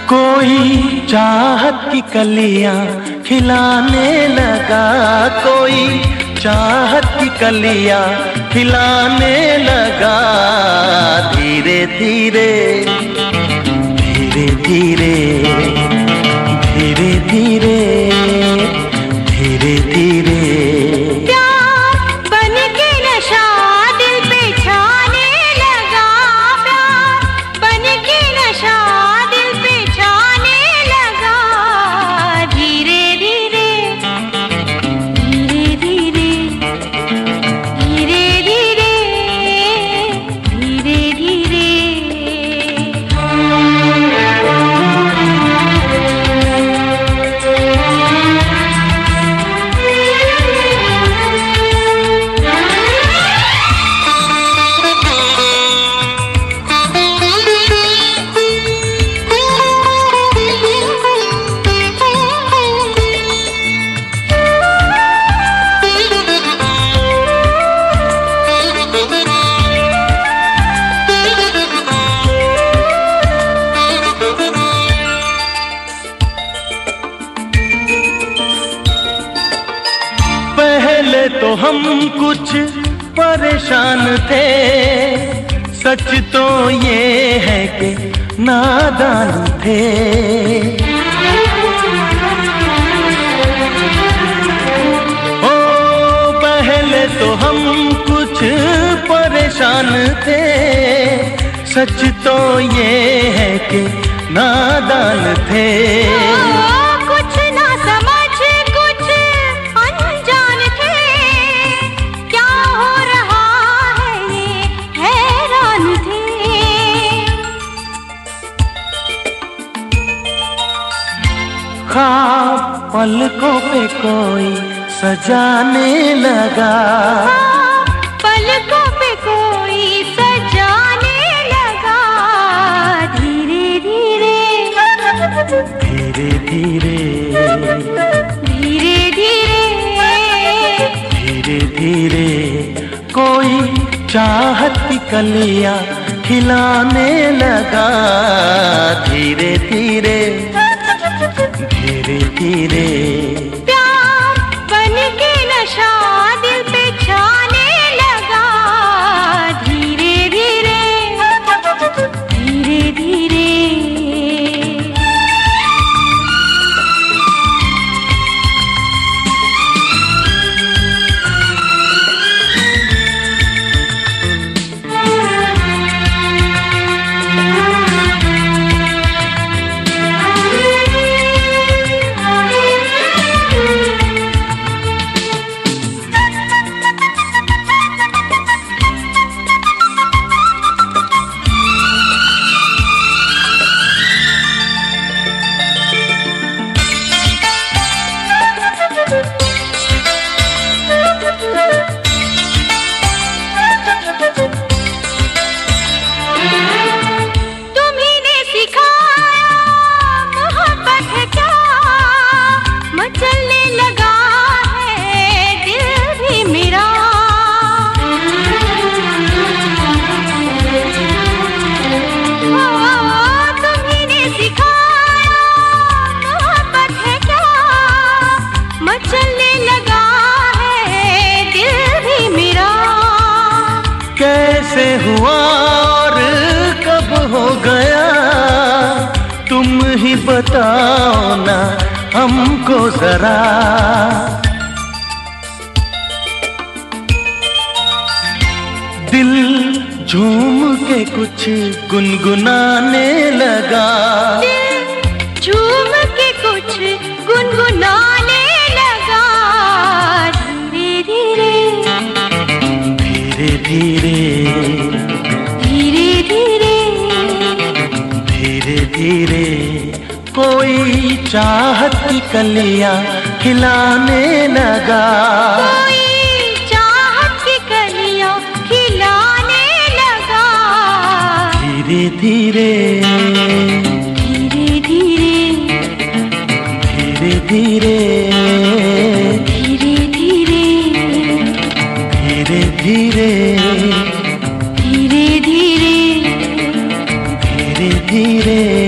कोई चाहत की कलियां खिलाने लगा, कोई चाहत की कलियां खिलाने लगा। धीरे धीरे धीरे धीरे धीरे धीरे धीरे धीरे तो हम कुछ परेशान थे, सच तो ये है कि नादान थे। ओ पहले तो हम कुछ परेशान थे, सच तो ये है कि नादान थे। ख्वाब पलकों पे कोई सजाने लगा, पलकों पे कोई सजाने लगा। धीरे धीरे धीरे धीरे धीरे धीरे धीरे धीरे कोई चाहत की कलियां खिलाने लगा। धीरे धीरे धीरे धीरे प्यार बन के नशा दिल पे छाने लगा। धीरे धीरे धीरे धीरे कैसे हुआ और कब हो गया, तुम ही बताओ ना हमको जरा। दिल झूम के कुछ गुनगुनाने लगा, झूम के कुछ गुनगुनाने लगा। धीरे धीरे धीरे धीरे धीरे धीरे धीरे धीरे कोई चाहत की कलियां खिलाने लगा, कोई चाहत की कलियां खिलाने लगा। धीरे धीरे धीरे धीरे धीरे धीरे धीरे धीरे धीरे धीरे धीरे धीरे धीरे धीरे